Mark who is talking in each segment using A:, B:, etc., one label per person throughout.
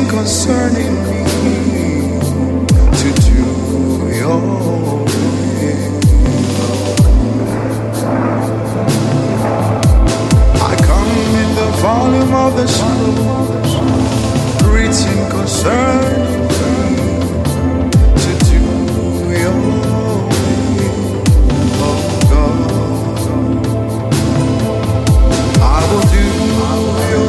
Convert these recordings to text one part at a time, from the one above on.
A: concerning me to do your will. I come in the volume of the scrolls written concerning me to do your will, oh God. I will do your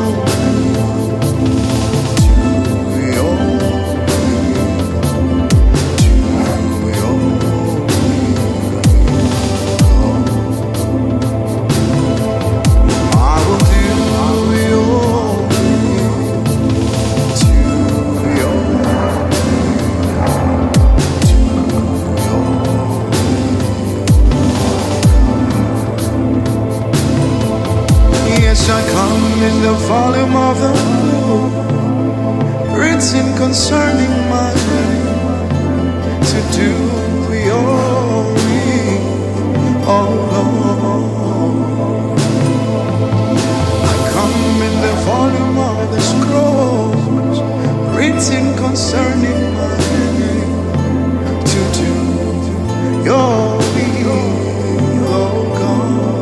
A: I come in the volume of the book written concerning my life to do your will, oh Lord. I come in the volume of the scrolls written concerning my life to do your will, oh God.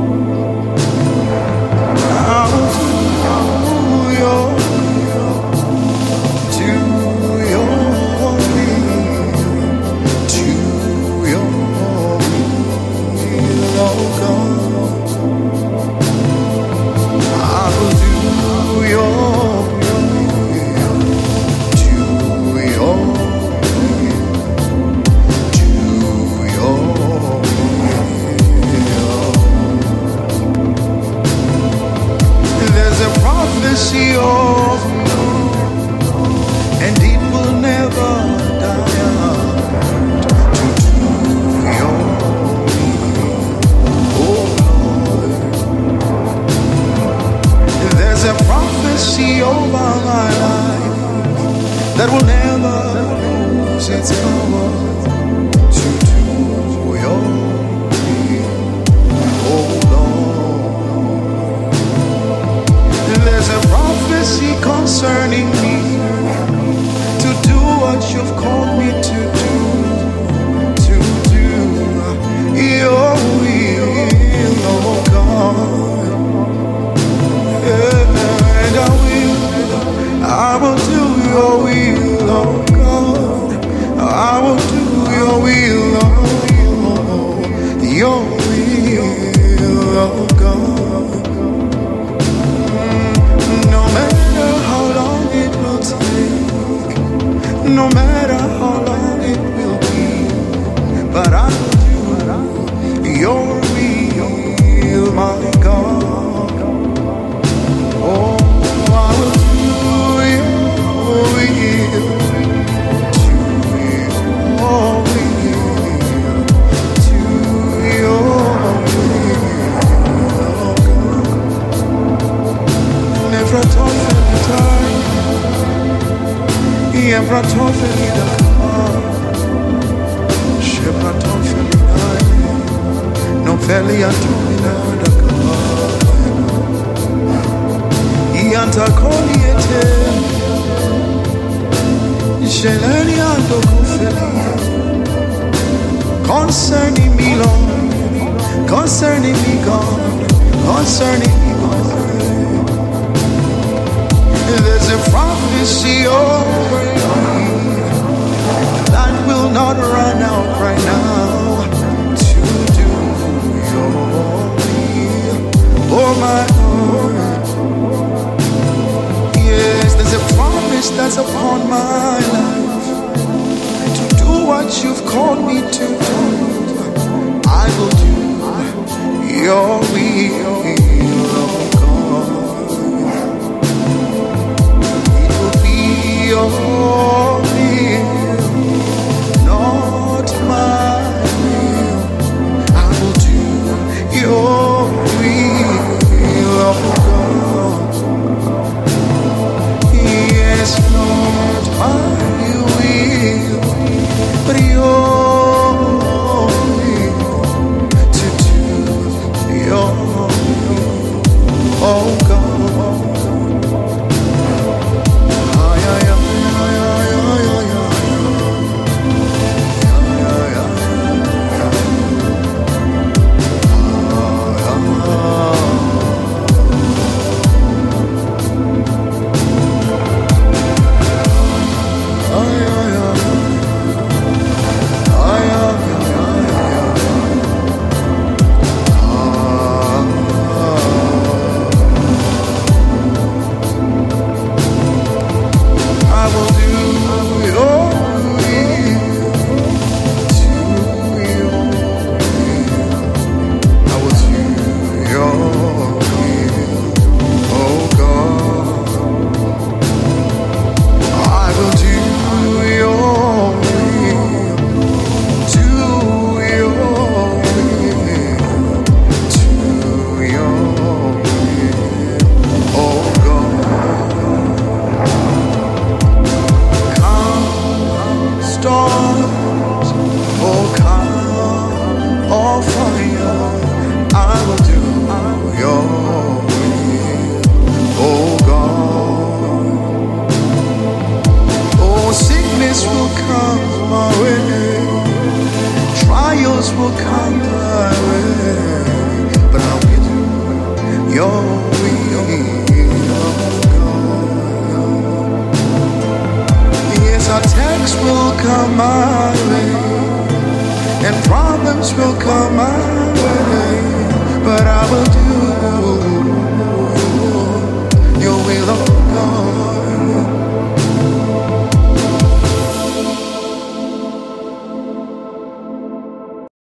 A: Prophecy of and it will never die to do your will, oh Lord. There's a prophecy over my life that will never lose its power to do your will, oh Lord. There's a prophecy concerning me to do what you've called me to do your will, oh God. And I will do your will, oh God. I will do your will, oh, your will, oh God. No matter how long it will take, no matter how long it will be, but I will do your will, my God. Oh, I will do your will, to your will, oh God. Never Fratofeli da car, Shepratofeli non feli atomina da car, Ianta coliete, Sheleni ando cofeli, concerning me Lord, concerning me God, concerning me God. There's a prophecy over me that will not run out right now to do your will, oh my Lord. Yes, there's a promise that's upon my life to do what you've called me to do. I will do your will, oh God. Your will, not my will. I will do your will, oh God. Yes, not my will, but your will to do your will. your will. Yes, attacks will come my way, and problems will come my way, but I will